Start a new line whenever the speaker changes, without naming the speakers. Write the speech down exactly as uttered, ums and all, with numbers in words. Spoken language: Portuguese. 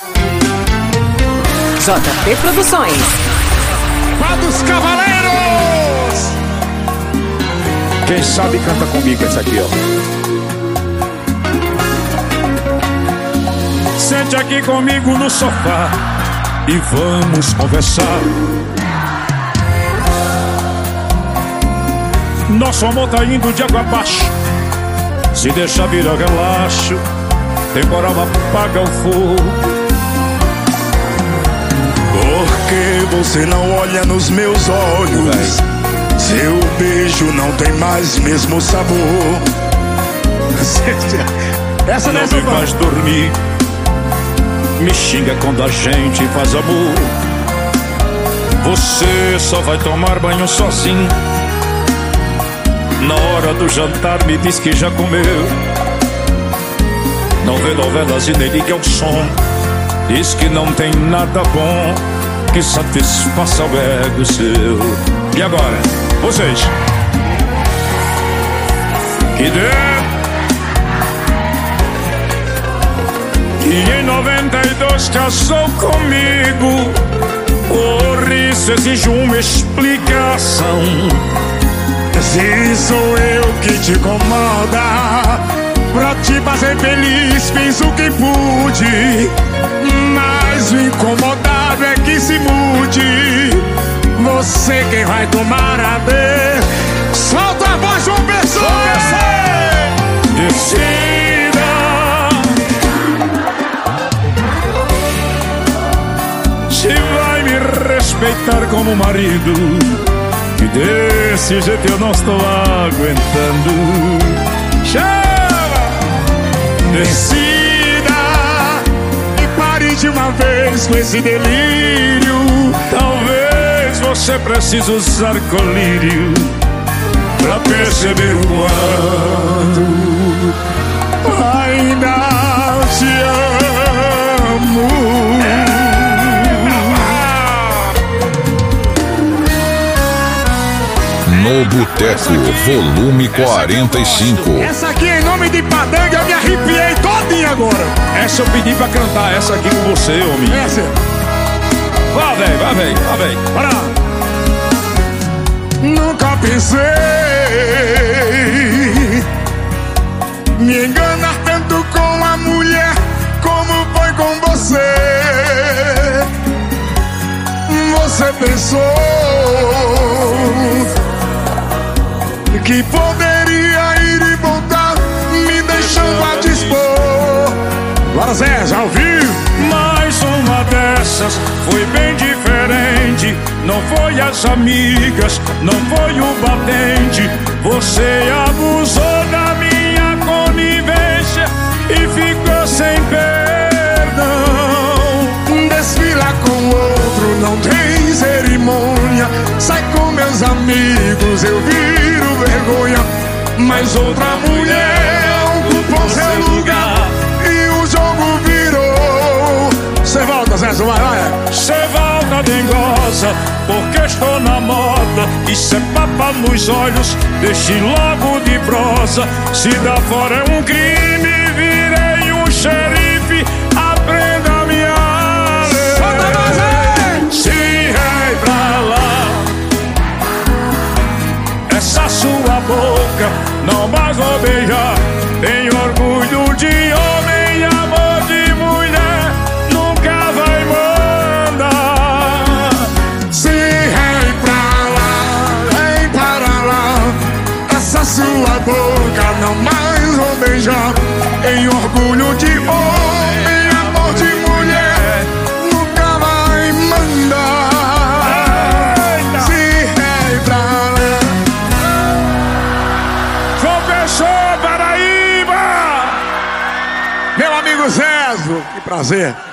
J P Produções.
Vá dos Cavaleiros!
Quem sabe canta comigo essa aqui, ó.
Sente aqui comigo no sofá e vamos conversar. Nosso amor tá indo de água abaixo. Se deixar virar relaxo, temporal apaga o fogo.
Porque você não olha nos meus olhos, seu beijo não tem mais mesmo sabor.
Essa não me faz dormir, me xinga quando a gente faz amor. Você só vai tomar banho sozinho. Na hora do jantar me diz que já comeu. Não vê novelas e nem liga ao som. Diz que não tem nada bom que satisfaça o ego seu. E agora, vocês? Que dê. E em noventa e dois casou comigo. Por isso exijo uma explicação.
Se sou eu que te incomoda, pra te fazer feliz fiz o que pude, mas o incomodado é que se mude. Você quem vai tomar a vez. Solta a voz, João Pessoa!
Decida se vai me respeitar como marido. Que desse jeito eu não estou aguentando. Chama!
Decida e pare de uma vez com esse delírio.
Talvez você precise usar colírio pra perceber o quanto
ainda te amo.
No Boteco, volume quarenta e cinco.
Essa aqui em nome de Padanga, eu me arrepiei todinha agora.
Essa eu pedi pra cantar, essa aqui com você, homem.
Essa.
Vá, véi, vá, véi, vá, véi.
Para. Nunca pensei me enganar tanto com a mulher como foi com você. Você pensou que poderia ir e voltar, me deixando a dispor.
Agora Zé, já ouviu? Mais uma dessas foi bem diferente. Não foi as amigas, não foi o batente. Você abusou da minha conivência e ficou sem perdão.
Desfila com outro, não tem cerimônia. Sai com meus amigos, eu viro vergonha. Mas outra mulher ocupou seu lugar e o jogo virou. Cê volta, Zé, vai, vai.
Cê volta, dengosa, porque estou na moda. Isso é papa nos olhos, deixe logo de prosa. Se dá fora é um crime, virei um xerife. Aprenda a me ler. Se rei pra lá, essa sua boca não mais vou beijar. Tem orgulho de homem, amor de mulher, nunca vai mandar.
Se rei pra lá, vem para lá. Essa sua boca não mais vou beijar. Em orgulho de homem, amor de mulher, nunca vai mandar.
Eita.
Se rei pra lá.
João Pessoa, Paraíba!
Meu amigo Zezo, que prazer.